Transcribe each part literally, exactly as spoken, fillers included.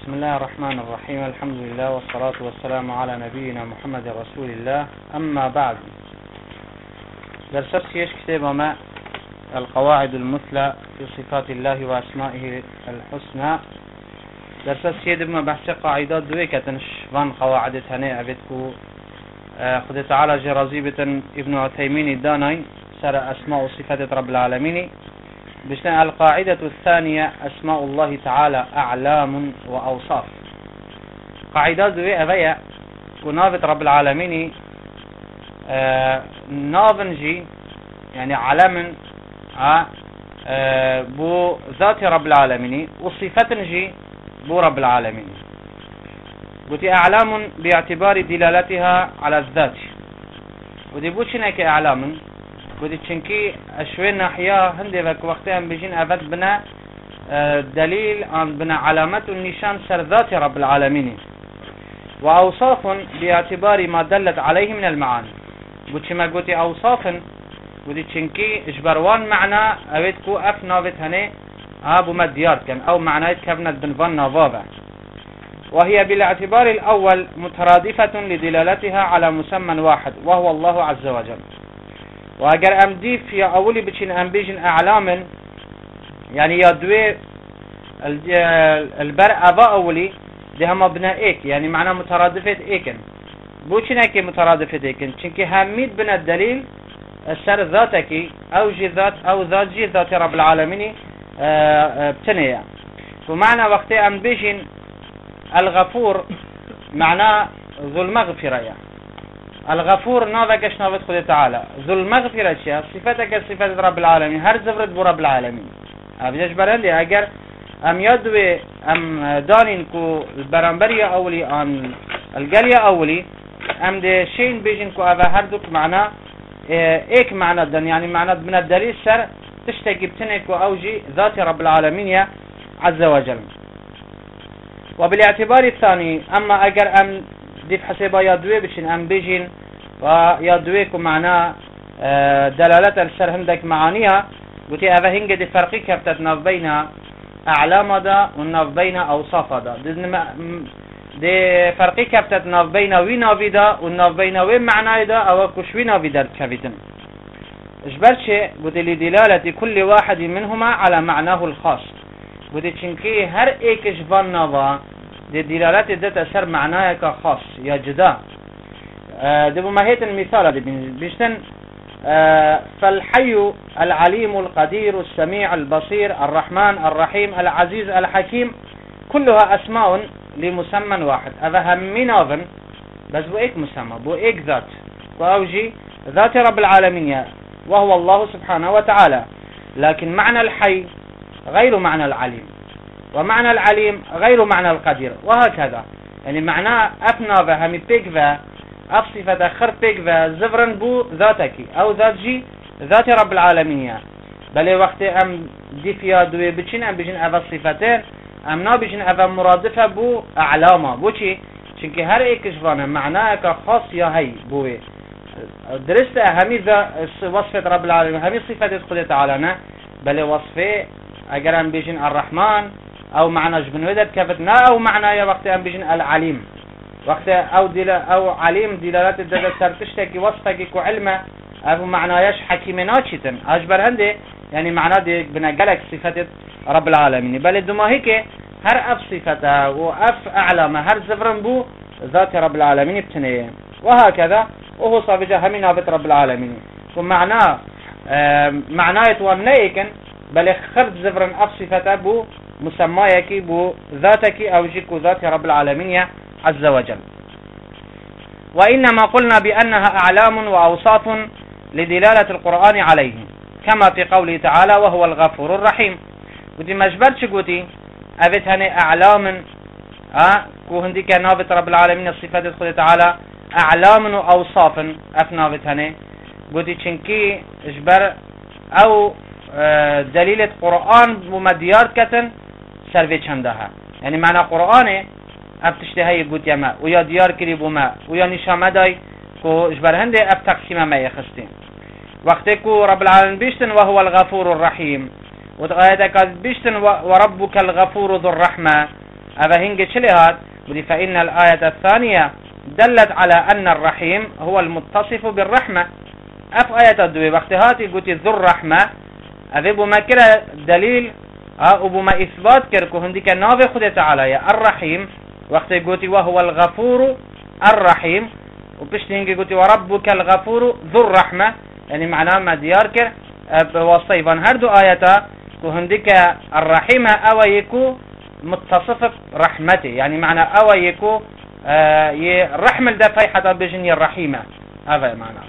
بسم الله الرحمن الرحيم. الحمد لله والصلاة والسلام على نبينا محمد رسول الله. أما بعد، درس سيش كتاب ما القواعد المثلى في صفات الله وأسمائه الحسنى. درس سيد ما بحث قاعدات دويكة فان قواعد هناء عبدكو خد تعالى جرازيبة ابن عثيمين الدانين سر أسماء وصفات رب العالمين. بشنا القاعدة الثانية أسماء الله تعالى أعلام وأوصاف. قاعدة دوية أبيع ونافة رب العالمين آه نافنجي يعني علم آه بو ذات رب العالمين وصفتنجي بو رب العالمين. قلت أعلام باعتبار دلالتها على الذات، ودي بوشنا كأعلام قلت چنكي اشوين ناحية هندي بك وقتها بيجين افد بنا دليل عن بنا علامة النشان سر ذات رب العالمين، واوصاف باعتبار ما دلت عليه من المعاني. قلت ما قلت اوصاف قلت چنكي اجبروان معنى اويدكو اف نافت هني ابو مديار كان او معنى كفنت بنفان نافابا، وهي بالاعتبار الاول مترادفة لدلالتها على مسمى واحد وهو الله عز وجل. واگر ام ديف يا اولي بچين ام بيجن اعلام يعني يا دوي البر ابا اولي دي هما بنا ايك يعني معنى مترادفة ايكن بوچين اكي مترادفة ايكن چنكي هميد بنا الدليل السر ذاتكي او جي ذات او ذات جي ذات رب العالمين بتنية. ومعنى وقت ام بيجن الغفور معناه ذو المغفرة يعني. الغفور نافكش نافت خد تعالى ذو المغفرة شيء صفتك صفات رب العالمين هر زفرت بو رب العالمين. ابيش برندي اگر ام يدوي ام دانين كو البرانبرية اولي ان القلية اولي ام دي شين بيجن كو افا هردوك معنى ايك معنى الدن يعني معنى من الدليل سر تشتكي بتنك اوجي ذات رب العالمين عز وجل. وبالاعتبار الثاني اما اگر ام دي حسابا يدوي بشين ام بيجين ويدويكم معناه دلالة السر هندك معانيها قلت افا هنگ دي فرقي كفتت ناف بين اعلام دا وناف بين اوصاف دا دي فرقي كفتت ناف بين وي نافي دا وناف بين وي معناه دا او كشوي نافي دا كفتن اجبرشي قلت لدلالة كل واحد منهما على معناه الخاص. قلت چنكي هر ايك جبان نافا دي دلالات داتا سر معناها خاص يا جدا. آه دي بماهية المثال دي بيشتن آه فالحي العليم القدير السميع البصير الرحمن الرحيم العزيز الحكيم كلها اسماء لمسمى واحد. اذا همينافن بس بو ايك مسمى بو ايك ذات واوجي ذات رب العالمين وهو الله سبحانه وتعالى. لكن معنى الحي غير معنى العليم، ومعنى العليم غير معنى القدير، وهكذا يعني معناه افنافا همي بيكفا اف صفة خر بيكفا زفرن بو ذاتك او ذات جي ذات رب العالمين. بل وقت ام دي فيها دوي بچين ام بيجن افا صفتين ام نا بيجن افا مرادفة بو اعلاما بو چي چنكي هر ايك جوانا معناه خاص يا هي بوي درست همي وصفة رب العالمين همي صفة خد تعالى بل وصفه اگر ام بيجن الرحمن او معنى جبن ودد كفتنا او معنى يا وقت ام بيجن العليم وقت او دلا او عليم دلالات الدد سرتشتكي وصفك كو علمه او معنايش حكيمنا چتن اجبر هندي يعني معنى دي بنقلك صفات رب العالمين. بل دما هيك هر اف صفته واف اعلام هر زفرن بو ذات رب العالمين بتنيه، وهكذا وهو صافجه همين ذات رب العالمين. ومعناه معناه ونيكن بل خرج زفرن اف صفته بو مسمايك بو ذاتك او جيكو ذات رب العالمين عز وجل. وإنما قلنا بأنها أعلام وأوصاف لدلالة القرآن عليه كما في قوله تعالى وهو الغفور الرحيم. ودي مجبرش قوتي أبت هني أعلام أه كو هنديك نابت رب العالمين الصفات خد تعالى أعلام وأوصاف أفنابت هني قوتي چنكي اجبر أو أه دليلة قرآن بمديار كتن سرفي چندها يعني معنى قرآن افتشتهي قوت يما ويا ديار كريبو ما ويا نشامه داي كو اجبر هنده اف تقسيمه ما يخستين وقتكو رب العالمين بيشتن وهو الغفور الرحيم وتغايتك بيشتن وربك الغفور ذو الرحمة أفهنج شلهات بدي فإن الآية الثانية دلت على أن الرحيم هو المتصف بالرحمة. أف آية الدوي وقتهاتي قلت ذو الرحمة أفي بما كرا دليل أو بما إثبات كركو هندك نافي خد تعالى الرحيم وقت قلت وهو الغفور الرحيم وبشتينجي قلت وربك الغفور ذو الرحمة يعني معناه ما ديار كر بوصيفان هردو آياتا كو هندك الرحيمة أو يكو متصف رحمته يعني معنى أو يكو آه الرحمة الدفاي حتى بجني الرحيمة هذا معناه.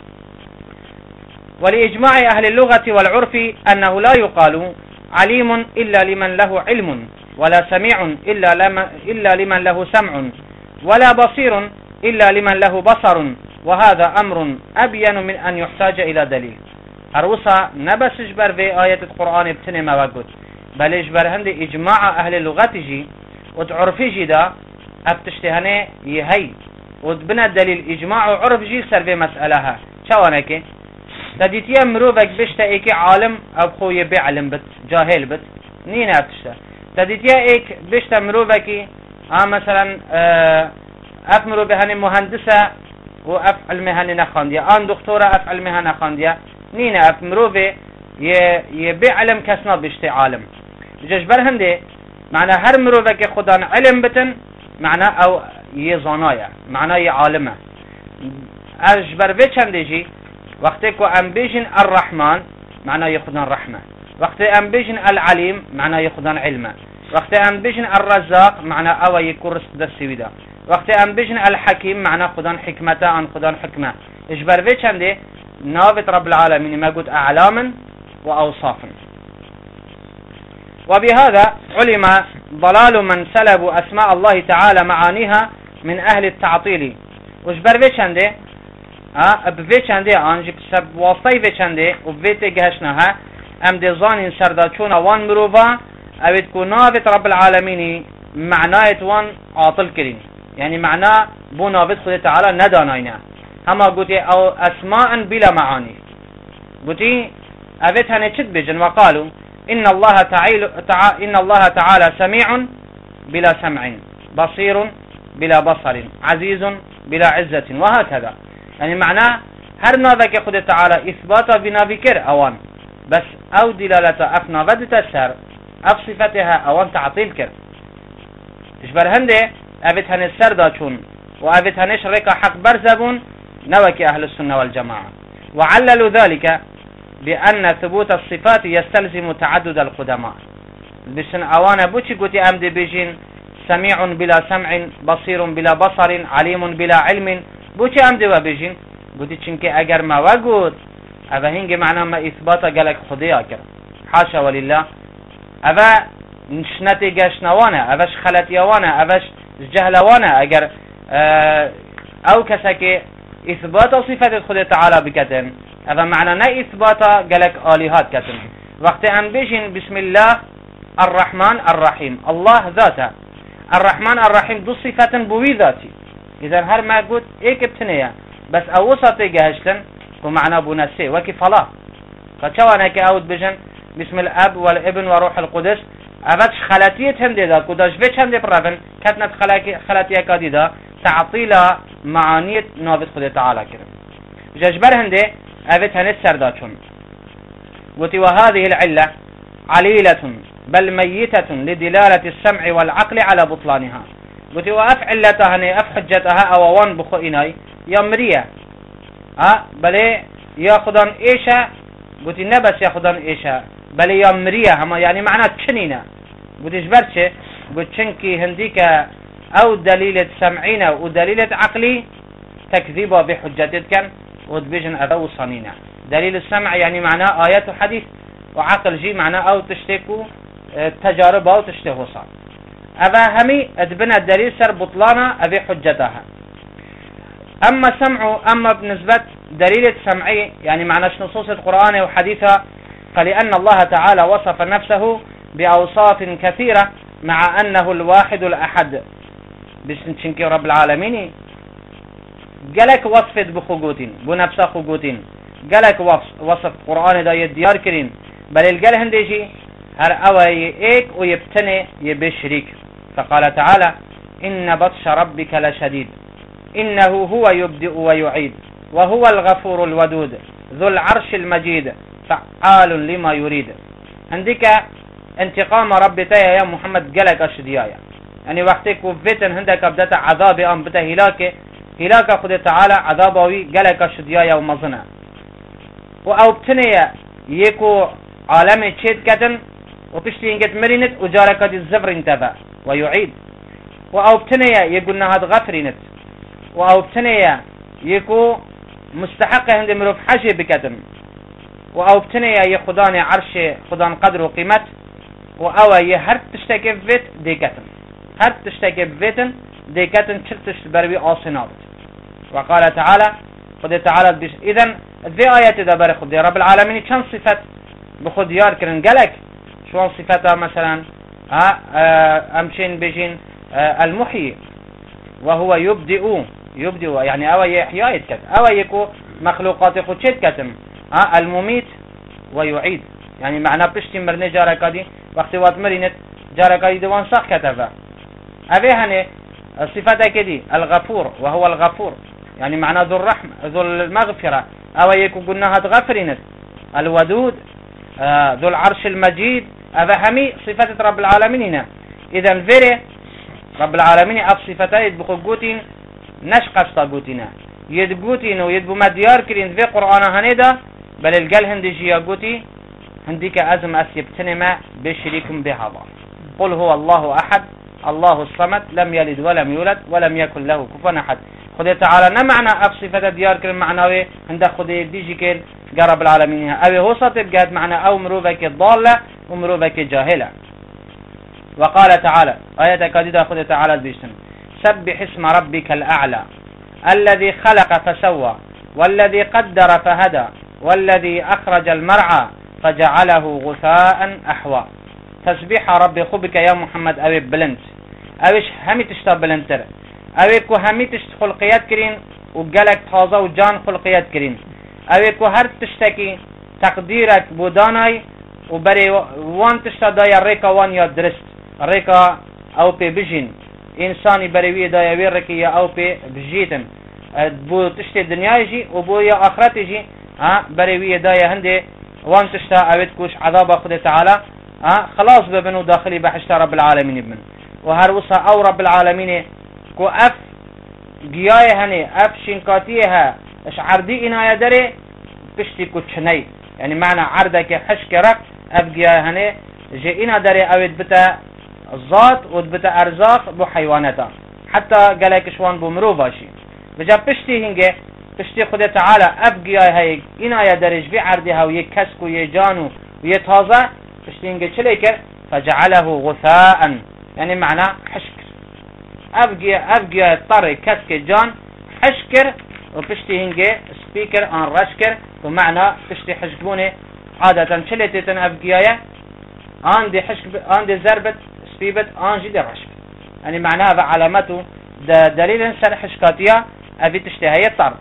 ولإجماع أهل اللغة والعرف أنه لا يقال عليم إلا لمن له علم ولا سميع إلا لمن, إلا لمن له سمع ولا بصير إلا لمن له بصر وهذا أمر أبين من أن يحتاج إلى دليل. هروسا نبس اجبر في آية القرآن ابتنى ما وقت بل اجبر هند إجماع أهل اللغة جي وتعرفي جي دا افتشتهنه يهي وتبنى دليل إجماع وعرف جي سر في مسألها شوانك تديتيا مروفك بشتا ايكي عالم او خوي بعلم بت جاهل بت نين افتشتا تديتيا ايك بشتا مروفكي اه مثلا اه اف مروفهن مهندسة واف علمهن نخانديا ان دكتورة اف علمهن نخانديا نين اف مروفي يبعلم كسنا بشتا عالم ججبر هندي معنى هر مروفك خدان علم بتن معنى او يزانايا معنى يعالمه اجبر بيش هندي وقتی که ام بیشن الرحمن معنای خدان رحمه وقتی ام بیشن العلیم معنای خدان علمه وقتی ام بیشن الرزاق معنای او یکور دستویدا وقتی ام بیشن الحکیم معنای خدان حکمته عن خدان حکمه اجبر به چنده نابت رب العالمين ما قلت اعلاما واوصافا. وبهذا علم ضلال من سلبوا اسماء الله تعالى معانيها من اهل التعطيل. واجبر به چنده اه بوی چنده آنجی سب واسطه وی چنده و وی تگهشنه ها ام دزان سردا چون وان مروفا اوید کو ناوید رب العالمینی معنایت وان عاطل کرین یعنی معنا بو ناوید خود تعالی نداناینه هما گوتی او اسماء بلا معانی گوتی اوید هنه چد بجن وقالو ان الله تعالى ان الله تعالى سميع بلا سمع بصير بلا بصر عزيز بلا عزة وهكذا يعني معناه هر ناوك خود تعالى اثباتا بنا بكر اوان بس او دلالتا اف ناود تسر اف صفتها اوان تعطيل كر اشبر هنده اوت هنه سر دا چون و اوت هنش ريكا حق برزبون نوك اهل السنة والجماعة وعللوا ذلك بأن ثبوت الصفات يستلزم تعدد القدماء بسن اوان بوچي قوتي امد بيجين سميع بلا سمع بصير بلا بصر عليم بلا علم بوچه ام دیو بجین گوتی چنکه اگر ما وگود اوه هنگ معنا ما اثباتا گلک خودیا کرد حاشا ولله اوه نشنت گشنوانه اوش خلطیوانه اوش جهلوانه اگر او کسا که اثباتا صفت خود تعالی بکتن اوه معنا نه اثباتا گلک آلیهات کتن وقت ام بجین بسم الله الرحمن الرحیم الله ذاته الرحمن الرحیم دو صفت بوی ذاتی إذا هر ما قلت إيك ابتنيا بس أوسطي جهشتن ومعنى بنسي وكي فلا فشوانا كأود بجن بسم الأب والابن وروح القدس أفتش خلاتية هندي دا كداش بيش هندي برافن كتنت خلاتية كادي دا تعطيل معانية نابت خد تعالى كرم ججبر هندي أفت هنس سرداتون قلت وهذه العلة عليلة بل ميتة لدلالة السمع والعقل على بطلانها قلت وأف علتها هني أف حجتها أو وان بخو إناي يا مريا ها بلي ياخدان إيشا قلت نبس ياخدان إيشا بلي يا مريا هما يعني معناه تشنينا قلت إجبرتش قلت شنكي هنديك أو دليلة سمعينا ودليلة عقلي تكذيبها بحجتك كان ودبيجن أذو صنينا دليل السمع يعني معناه آيات وحديث وعقل جي معناه أو تشتكو تجارب أو تشتهو صار أبا همي أدبنا الدليل سر بطلانا أبي حجتها. أما سمع أما بنسبة دليل سمعي يعني معناش نصوص القرآن وحديثها فلأن الله تعالى وصف نفسه بأوصاف كثيرة مع أنه الواحد الأحد بسم تشنكي رب العالمين قالك وصفت بخقوتين بنفس خقوتين قالك وصف القرآن دا يديار كرين بل القال هنديجي هر أوي إيك ويبتني يبشريك فقال تعالى إن بطش ربك لشديد إنه هو يبدئ ويعيد وهو الغفور الودود ذو العرش المجيد فعال لما يريد. عندك انتقام ربك يا محمد قالك أشديايا يعني وقتك وفتن عندك بدأت عذاب أم بتا هلاك هلاك خد تعالى عذابوي قالك أشديايا ومظنة وأو بتنيا يكو عالمي تشيد كتن وبشتي انجت مرينت وجارك دي الزفر انتفى ويعيد وأو بتنيا يقولنا هاد غفرينت وأو بتنيا يكو مستحق عند مروف حاجة بكتن وأو بتنيا يخدان عرش خدان قدر وقيمت وأو يهرت تشتكي فيت دي كتن هرت تشتكي فيتن دي كتن شلتش بروي آصنابت. وقال تعالى خد تعالى بيش إذن ذي آيات دبر خد رب العالمين كان صفات بخد يار كرن قالك شوان صفاتها مثلا أمشين بيجين المحيي وهو يبدئ يبدئ يعني أو يحيى يتكت أو يكو مخلوقات خد شيت كتم المميت ويعيد يعني معنى بشتي مرني جاركا دي وقت وقت مرينت جاركا دي دوان صح كتفا أبي هني صفاتها كدي الغفور وهو الغفور يعني معنى ذو الرحمة ذو المغفرة أو يكو قلنا هاد غفرينت الودود آه ذو العرش المجيد أفهمي صفات رب العالمين هنا. إذا الفيري رب العالمين أف صفاتها يدبقوا قوتين نشقش طاقوتنا يدقوتين ويدبو مديار كرين في قرآن هندا بل القل هندي جيا قوتي هنديك أزم أسيبتنما بشريكم بهذا قل هو الله أحد الله الصمد لم يلد ولم يولد ولم يكن له كفوا أحد. خذ تعالى نمعنى أف صفات ديار كرين معناوي هندا خذ يديجي كين رب العالمين أبي هو صطب قاد معنى أو مروبك الضالة ومروبك جاهلة. وقال تعالى آية كاديدة خذ تعالى بيشتن سبح اسم ربك الأعلى الذي خلق فسوى والذي قدر فهدى والذي أخرج المرعى فجعله غثاء أحوى. تسبيح ربي خبك يا محمد أبي بلنت أبيش همي تشتا بلنتر أبيكو همي تشت خلقيات كرين وقالك تازا وجان خلقيات كرين أبيكو هر تشتكي تقديرك بوداناي وبري وان تشتا دايا ريكا وان يا درست ريكا أو بي بجين إنساني بريوية دايا ويركي أو بي بجيتن بو تشتي دنيا يجي وبو يا آخرت يجي ها بريوية دايا هندي وان تشتا أبيتكوش عذاب خد تعالى ها خلاص ببنو داخلي بحشتا رب العالمين ابن وهر وصا أو رب العالمين كو أف قياية هني أف شنكاتيها اش عردي إنا يدري بشتي كوتشني يعني معنى عردك حشكرك أف قياية هني جي إنا داري أويد بتا الزات ودبتا أرزاق بو حيواناتا حتى قالك شوان بو مروفاشي بجا بشتي هنجي بشتي خده تعالى أف قياية هاي إنا يدريش في عردها ويكسك ويجانو ويتهازا بشتي هنجي چليكر فجعله غثاء يعني معنى حشكر أبقى أبقى طري كسك جان حشكر وبشتي هنجي سبيكر ان رشكر ومعنى بشتي حشكبوني عادة شلتتن أبقيايا عندي حشك عندي زربت سبيبت انجي دي رشك يعني معناها علامته دليل سر حشكاتيا أبي تشتي هي الطر.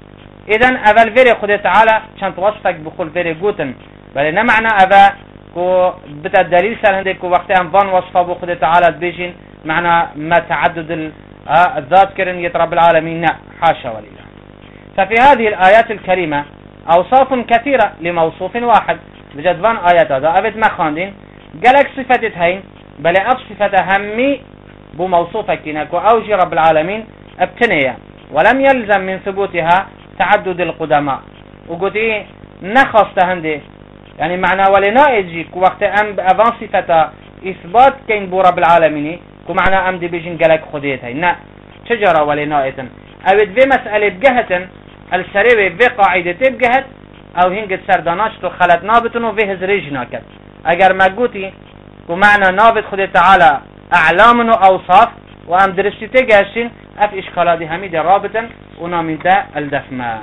إذن أبا الفيري خذ تعالى كانت وصفك بخل فيري قوتن بل معنى أبا كو بتا الدليل سر عندك وقت أنفان وصفه بخذ تعالى بيجين معنى ما تعدد الذات كرن يترب العالمين حاشا ولله. ففي هذه الآيات الكريمة أوصاف كثيرة لموصوف واحد بجدوان آيات هذا أبد ما خاندين قالك صفة هين بل أب صفة همي بموصوفك كناك وأوجي رب العالمين ابتنية ولم يلزم من ثبوتها تعدد القدماء وقلت إيه نخص تهندي يعني معنى ولنائجي وقت أم أفان صفة إثبات كين بو رب العالمين ومعنى أم دي بيجين قالك خديتها نا شجرة ولنائتا أبد في مسألة بجهة السريوة في قاعدة بجهة أو هنجد سرداناشتو خلت نابتنو في هزريج ناكد أجر ما قوتي ومعنى نابت خدي تعالى أعلام وأوصاف وأم درستي تجاشين أف إشكالات هميد رابطا ونامنتا الدفماء.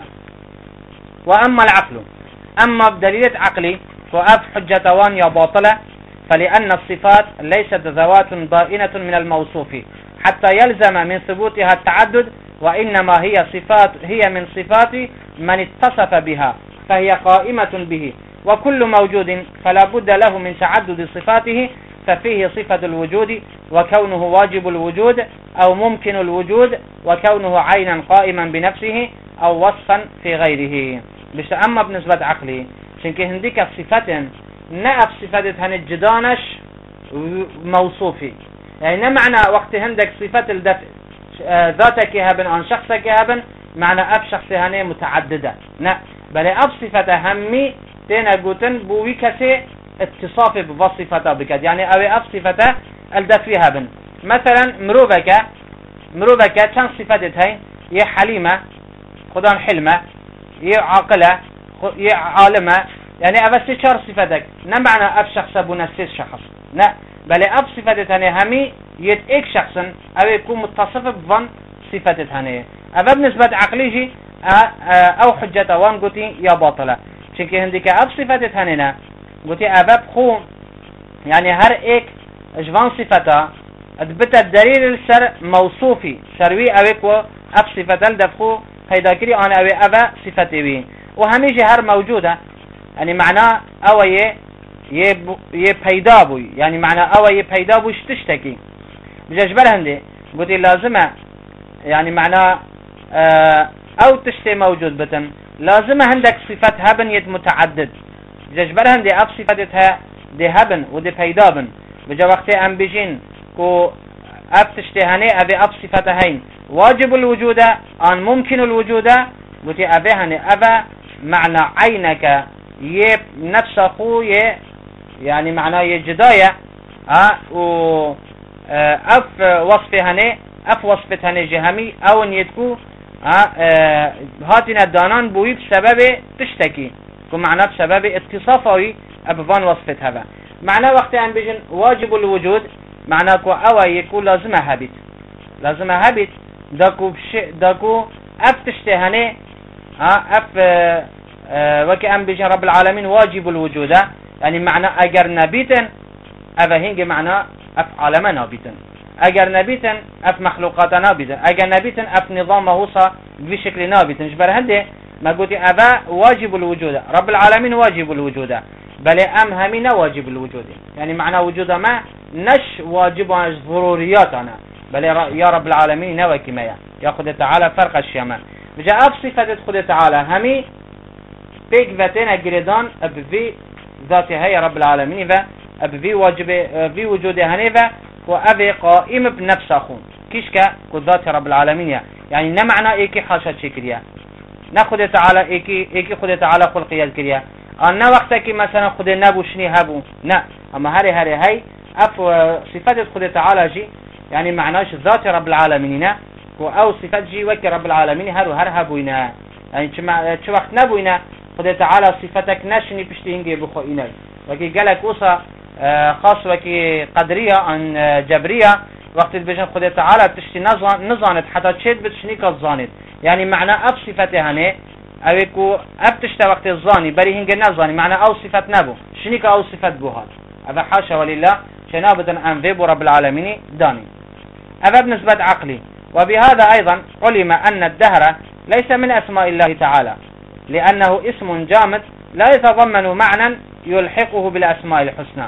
وأما العقل أما بدليل عقلي وأف حجة وان يا باطلة فلأن الصفات ليست ذوات ضائنة من الموصوف حتى يلزم من ثبوتها التعدد وإنما هي صفات هي من صفات من اتصف بها فهي قائمة به وكل موجود فلا بد له من تعدد صفاته ففيه صفة الوجود وكونه واجب الوجود أو ممكن الوجود وكونه عينا قائما بنفسه أو وصفا في غيره. بش أما بالنسبة عقلي شنك هنديك صفة نأف صفة هنجدانش موصوفي، يعني معنى وقت هندك صفة الدفع ذاتك هبن عن شخصك هبن معنى أب شخص هني متعددة، لا بل أب صفة همي تينا قوتن بوي كسي اتصاف بوصفة بكد، يعني أو أب صفة الدفع هبن. مثلا مروبك مروبك كان صفة هاي يه حليمة خدان حلمة يه عاقلة يه عالمة، يعني أبس شار صفتك نمعنى أب شخص بنفس شخص، لا بل أب صفة هني همي يتأك شخصا أو يكون متصف بفن صفة هني. أبا بالنسبة عقليجي أو حجة وان قلتي يا باطلة شنكي هندك أب صفة هنينا قلتي أبا بخو يعني هر إيك جوان صفتا أدبت الدليل السر موصوفي سروي أويك و أب صفة الدفخو هيدا كري أنا أوي أبا صفتي بي وهميجي هر موجودة، يعني معناه أوي يه پیدا بوي، يعني معناه أوي پیدا بوي شتشتكي بجاجبر هندي قلتي لازمة يعني معناه أو تشتي موجود بتن لازمة عندك صفات هبن يد متعدد بجاجبر هندي أب صفتها دي هبن ودي پیدا بن بجا وقت ام بيجين كو اب تشتهني ابي اب صفتهين واجب الوجود ان ممكن الوجود قلتي ابي هني ابا معنى عينك يب نفس اخو يعني معنى يجدايا اه و اف وصفهني اف وصفتهني جهمي او ان يتكو اه هاتنا دانان بوي بسبب تشتكي كو معنى بسبب اتصافي ابوان وصفت هذا معنى وقت ان بيجن واجب الوجود معناه كو او يكون لازمه هبيت لازمه هبيت داكو بش داكو اف تشتهني ها اف اه اه وك ان بيجن رب العالمين واجب الوجود، يعني معنى اگر نبيتن اف هنج معنى اف عالم نبيتن اگر نبيتن اف مخلوقات نبيتن اگر نبيتن اف نظام وصا بشكل نبيتن جبر هندي ما قلت ابا واجب الوجود رب العالمين واجب الوجود بل ام همين واجب الوجود، يعني معنى وجود ما نش واجب عن ضرورياتنا بل يا رب العالمين نوى كمايا يا خد تعالى فرق الشيما بجاء صفة خد تعالى همي بيك ذاتنا جريدان ابفي ذاتها يا رب العالمين ذا ابفي واجب في وجود هنيفا وابي قائم بنفس اخون كيشكا كذات رب العالمين، يعني نمعنى ايكي حاشا شكريا ناخد تعالى ايكي ايكي خد تعالى خلقيا الكريا أنا وقتك مثلا خد نبو شني هبو لا أما هري هري هاي أف صفات خد تعالى جي يعني معناش ذات رب العالمين أو صفات جي وك رب العالمين هرو هر هبوينا، يعني شو وقت نبوينا خد تعالى صفتك نشني بشتينجي بخوينا وكي قالك وصا خاص وكي قدرية عن جبرية وقت بيجن خد تعالى بتشتي نظانت حتى تشد بتشنيك الظانت، يعني معنى أف صفته هني او يكو ابتشتا وقت الظاني بري هنگ نظاني معنى او صفت نبو شنيك او صفت بوهات هذا حاشا ولله شنابدا ان فيبو رب العالمين داني. هذا بالنسبة عقلي. وبهذا ايضا علم ان الدهر ليس من اسماء الله تعالى لانه اسم جامد لا يتضمن معنى يلحقه بالاسماء الحسنى.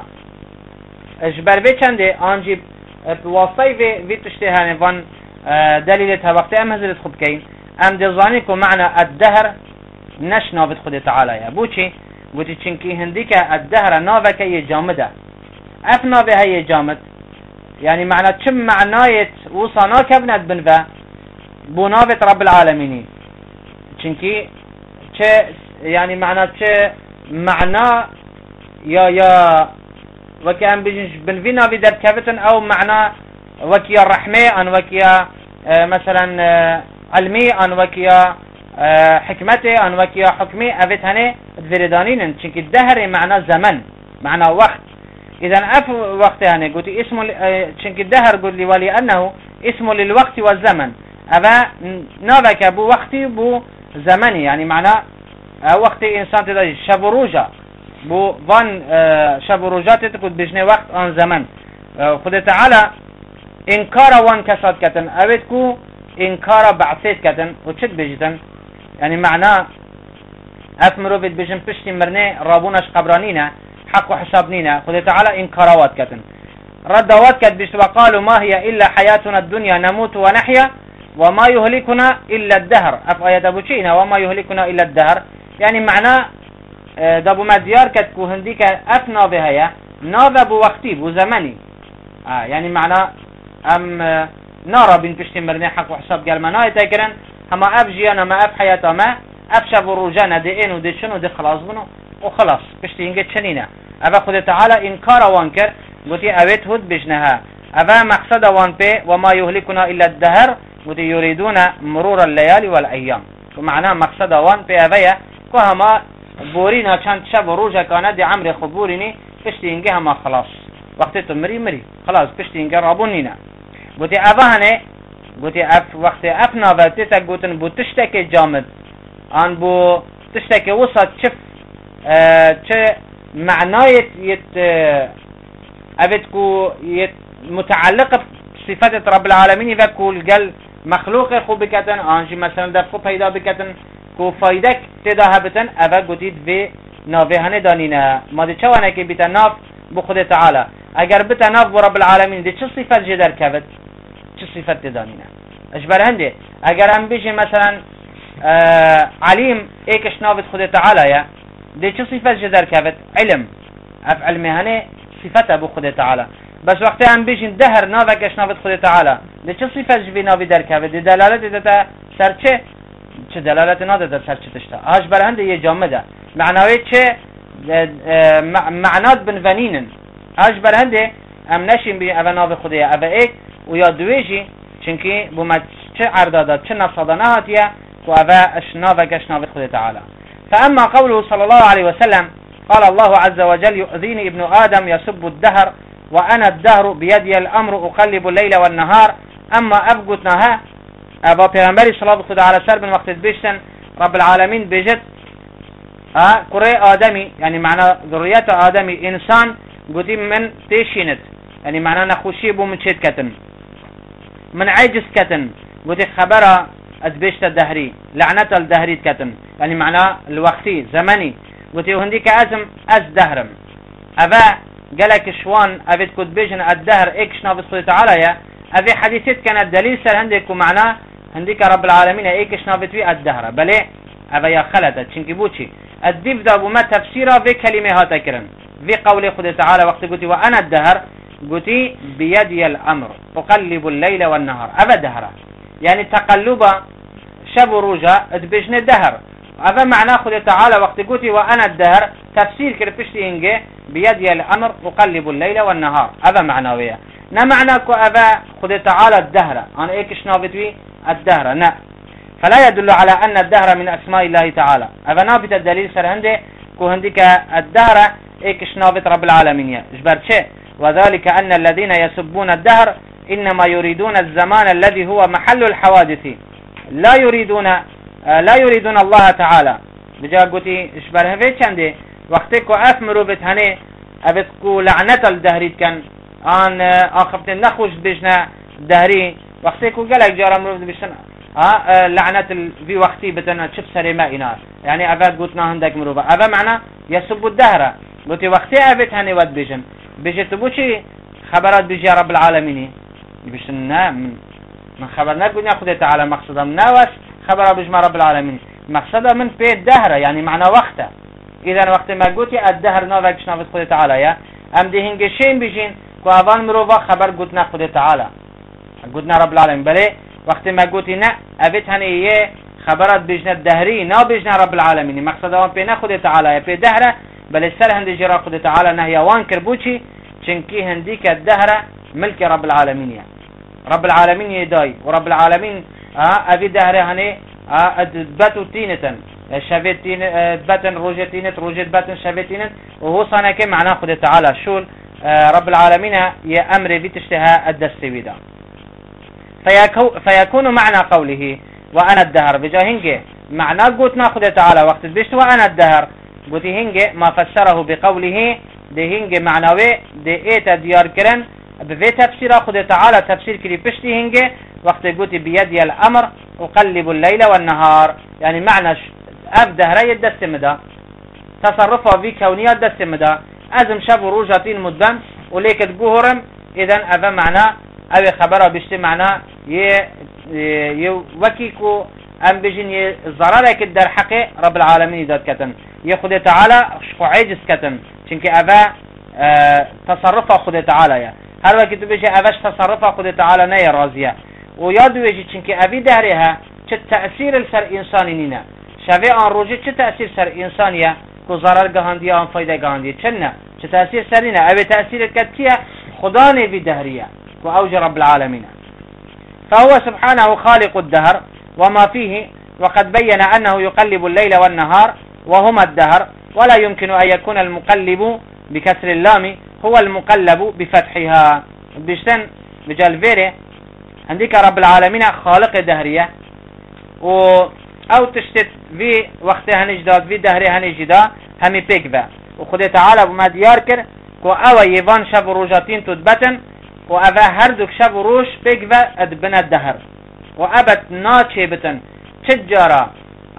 اجبر بيچنده انجيب بواسطه في تشتهاني فان دليلتها وقت ام هزلت خب كين ام دزانيكو معنى الدهر نش نابد خود تعالى يا بوچي بوچي چنكي هنديك الدهر نابك هي جامده اف نابه هي جامد، يعني معنى چم معنايت وصانا كبنت بنفا بو نابت رب العالمين چنكي چه يعني معنى چه معنى يا يا وكي ام بيجنش بنفي نابي در كفتن او معنى وكي الرحمة ان وكي اه مثلا اه علمي ان وكيا حكمتي ان وكيا حكمي افت هني الفردانين چونك الدهر معنى زمن معنى وقت، اذا اف وقت هني قلت اسم چونك الدهر قلت لي ولانه اسم للوقت والزمن افا نابك بو وقتي بو زمني، يعني معنى وقت انسان تدى شب روجا بو فان شب روجات تقول بجني وقت ان زمن خد تعالى انكار وان كساد كتن اوتكو انكار بعثيت كتن وشد بجتن، يعني معناه افمرو بيت بجن بشتي مرني رابوناش قبرانينا حق وحساب نينا خد تعالى انكاروات كتن ردوات كد بيش وقالوا ما هي إلا حياتنا الدنيا نموت ونحيا وما يهلكنا إلا الدهر. أف آيات أبو تشينا وما يهلكنا إلا الدهر، يعني معناه دابو مديار كد كو هنديك أف نابه هيا نابه بو وقتي بو زمني. آه يعني معناه أم نارا بين بشتي مرني حق وحساب قال مناي تكرن هما أف جيانا ما أف حياتا ما أف شب روجانا دي إنو دي شنو دي خلاص بنو وخلاص بشتي إنجد شنينة. أبا خد تعالى إنكار وانكر قلتي أبيت هد بجنها أبا مقصد وان بي وما يهلكنا إلا الدهر قلتي يريدون مرور الليالي والأيام، ومعناه مقصد وان بي أبايا كهما بورينا كانت شب روجا كانت دي عمري خبوريني بشتي إنجها ما خلاص وقت مري مري خلاص بشتي إنجا رابونينا. قلتي أبا هني قلتي أف وقت أفنا بتتا قلتن بو تشتكي جامد أن بو تشتكي وسط شف اه چه معنايت يت اه أبتكو يت متعلقة بصفات رب العالمين فكو قال مخلوق خو بكتن آنجي مثلا در خو پیدا بكتن كو فايدك تدا هبتن أبا قلتيد في نافهانه دانينا ما دي چوانه كي بتا ناف بو خود تعالى اگر بتا ناف بو رب العالمين دي چه صفات جدر كبت چه صفات دانينا اجبر هنده اگر هم بيجي مثلا آه عليم ايكش نافت خود تعالى يا دي چه صفات جدر كبت علم اف علمهانه صفات ابو خود تعالى بس وقت هم بيجي دهر نافكش نافت خود تعالى دي چه صفات جبي نافي در كبت دي دلالت دتا سر چه چه دلالت ناده سر چه تشتا اجبر هنده يه جامده معنوی چه معنات بنفنینن اجبر هنده ام نشیم بی اوه ناو خوده اوه ایک و یا دویجی چنکی بومد چه عرداده چه نصدانه هاتیه و اوه اشناوه کشناو خوده تعالی. فاما قوله صلى الله عليه وسلم قال الله عز وجل يؤذيني ابن آدم يسب الدهر وأنا الدهر بيدي الأمر أقلب الليل والنهار. أما أبقتناها أبا پیغمبری صلى الله عليه وسلم وقت بيشتن رب العالمين بجد اه قرى آدمي يعني معنى ذريات آدمي إنسان قدي من تيشينت يعني معنى نخوشي بو من شيت كتن من عجز كتن قدي خبره أدبشت الدهري لعنة الدهري كتن يعني معنى الوقتي زمني قدي وهنديك أزم أز دهرم أبا قالك شوان أبيت كد بيجن الدهر إكش نافذ خذ تعالى يا أبي حديثت كان الدليل سر هندك ومعناه هنديك رب العالمين إكش نافذ في الدهر بلي أبا يا خلدت شنكي بوشي الديف ذا وما تفسيره في كلمة هاتكرن في قول خد تعالى وقت قلت وأنا الدهر قلت بيدي الأمر أقلب الليل والنهار أبا دهر يعني تقلب شب روجا ادبجن الدهر أبا معناه خد تعالى وقت قلت وأنا الدهر تفسير كرفشتي إنجي بيدي الأمر أقلب الليل والنهار أبا معناه ويا نا معناكو أبا خد تعالى الدهر أنا إيكش نابتوي الدهر نا فلا يدل على أن الدهر من أسماء الله تعالى. أبا نابت الدليل سر هنده كو هندك الدهر إيكش نابت رب العالمين جبر شيء وذلك أن الذين يسبون الدهر إنما يريدون الزمان الذي هو محل الحوادث لا يريدون لا يريدون الله تعالى. بجا قلتي جبر هفه چنده وقتكو أفمرو بتهنه أبتكو لعنة الدهريت كان آن آخبت نخوش بجنا دهري وقتكو قلق جارة مرو بجنا ها لعنة في وقتي بدنا شف سري ما إنار يعني أبد قلتنا هندك مروبا أبا معنا يسب الدهرة قلت وقتي أبد هني ود بيجن بيجت بوشي خبرات بيجي رب العالمين بيجنا من من خبرنا قلنا خذ تعالى مقصدا من ناوش خبر بيجمع رب العالمين مقصدا من في الدهرة يعني معنى وقته. إذا وقت ما قلتي الدهر نافكش نافذ خذ تعالى يا أم دي هنجشين بيجين كوافان مروبا خبر قلتنا خذ تعالى قلنا رب العالمين بلي وقت ما قلت نا أبيت هني خبرات بجنا الدهري نا بجنا رب العالمين مقصد وان بينا خد تعالى في دهرة بل السر هندي جرا خد تعالى نهي وان كربوشي چنكي هنديك الدهرة ملك رب العالمين يعني. رب العالمين يداي ورب العالمين اه أبي دهرة هني اه أدبتو تينة شفيت تين بتن روجت تينة روجت بتن شفيت تينة وهو صنع كم معناه خد تعالى شول آه رب العالمين يا أمر بتشتها الدستوي ده فيكون معنى قوله وأنا الدهر بجا هنجي معنى قلت ناخذ تعالى وقت بيشت وأنا الدهر قلت هنجي ما فسره بقوله ده هنجي معنوي ده ايتا ديار كرن بفي تفسير خذ تعالى تفسير كري بشتي هنجي وقت قلت بيدي الأمر أقلب الليل والنهار يعني معنى أف دهري الدستمدا تصرفها في كونية الدستمدا أزم شاب روجاتين مدن وليك تقهرم إذن أفا معنى أو خبره بشتي معنى ي وكيكو أم بجين ضررك در حق رب العالمين داد كتن يخد تعالى شخو عجز كتن چنك أفا اه تصرف خد تعالى يا هر وقت بيجي أفاش تصرف خد تعالى نيا راضية ويادو يجي چنك أبي دهرها چه تأثير السر إنساني نينا شوه آن روجه چه تأثير سر إنسانية كو ضرر گهاندية آن فايدة گهاندية چنه چه تأثير سرينه أبي تأثير كتكيه خداني بدهرية كو أوج رب العالمين فهو سبحانه خالق الدهر وما فيه وقد بين أنه يقلب الليل والنهار وهما الدهر ولا يمكن أن يكون المقلب بكسر اللام هو المقلب بفتحها بيشتن بجال فيري عندك رب العالمين خالق دهرية و او تشتت في وقتها نجداد في دهرها نجدا همي بيكبا وخد تعالى بما ديار كر كو او يوان شب روجاتين تدبتن و اوه هردوك شب روش بيكبا ادبنا الدهر و ابت ناچه بتن تجارة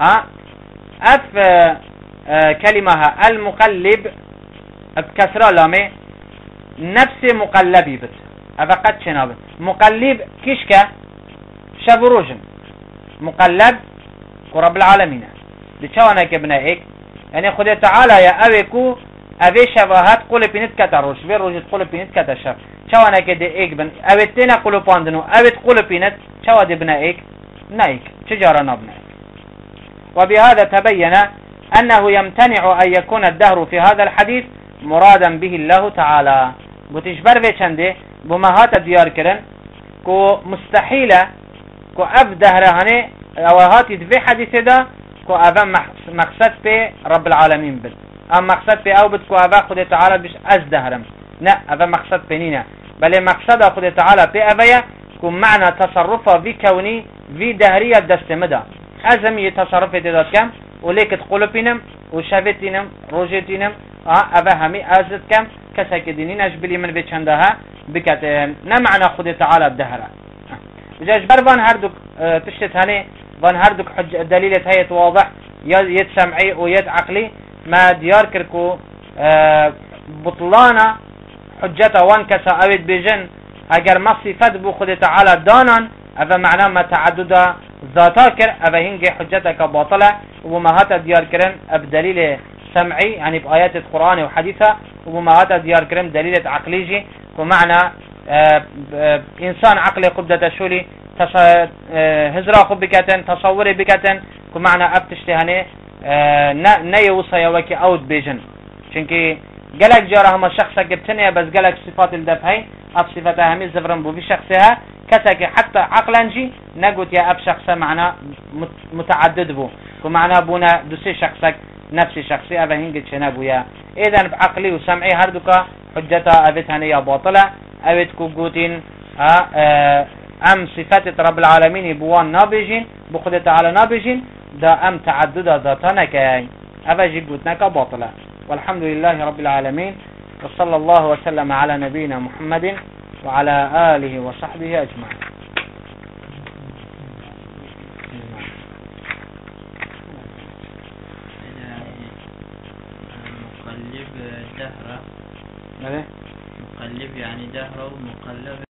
اف اه اه كلمة المقلب بكسرة لامي نفس مقلبي بت اوه قد شنابت مقلب كيشكا شب روجن مقلب ورب العالمين لچوانا كبنا ايك يعني خد تعالى يا اويكو اوي شباهات قول بينت كتا روش بي روجت قول بينت كتا شب چوانا كده ايك بن اويتنا قولو باندنو اويت قول بينت چوا دي بنا ايك نايك تجارنا بنا ايك وبهذا تبين انه يمتنع ان يكون الدهر في هذا الحديث مرادا به الله تعالى بتشبر في چنده بمهات ديار كرن كو مستحيلة كو اف دهرهانه اوهاتي في حديث ده كو اوه مقصد في رب العالمين بد ام مقصد في او بد كو اوه خود تعالى بش از دهرم نا اوه مقصد في نينا بل مقصد خود تعالى في اوه كو معنى تصرفه في كوني في دهرية دست مدى ازم يتصرف دادات كم وليك تقول بينم وشافتينم روجتينم اوه همي ازد كم كسك دينينش بلي من في چندها بكت نا معنى خود تعالى الدهره جاش بربان هردوك اه تشتت هني وان هردوك حج دليلة هيت واضح يد سمعي ويد عقلي ما ديار كركو اه بطلانا حجته وان كسا اويد بجن اگر ما صفت بو خود تعالى دانان اوه معناه ما تعدد ذاتا كر اوه هنگي حجتك باطلة ومهات ديار كرن بدليل سمعي يعني بآيات القرآن وحديثة ومهات ديار كرن دليلة عقليجي ومعنى اه اه انسان عقلي قبضة شولي هزرا خب بكتن تصوري بكتن كمعنى ابتشتهاني اه نيوصى يوكي اود بيجن چونكي قلق جاره هما شخصا قبتنيا بس قلق صفات الدفعي اف صفتها همي زفرن بو في شخصها كساكي حتى عقلا جي نقول يا اب شخصا معنى متعدد بو كمعنى بونا دوسي شخصك نفسي شخصي ابا هنجد شنابو يا اذن بعقلي وسمعي هردوكا حجتها ابتهاني يا باطلة ابتكو قوتين اه اه ام صفات رب العالمين بوان نابجين بخد تعالى نابجين دا ام تعدد ذاتنا كاي افاجي قوتناك باطلة والحمد لله رب العالمين وصلى الله وسلم على نبينا محمد وعلى آله وصحبه أجمعين. مقلب دهره مقلب يعني دهره مقلب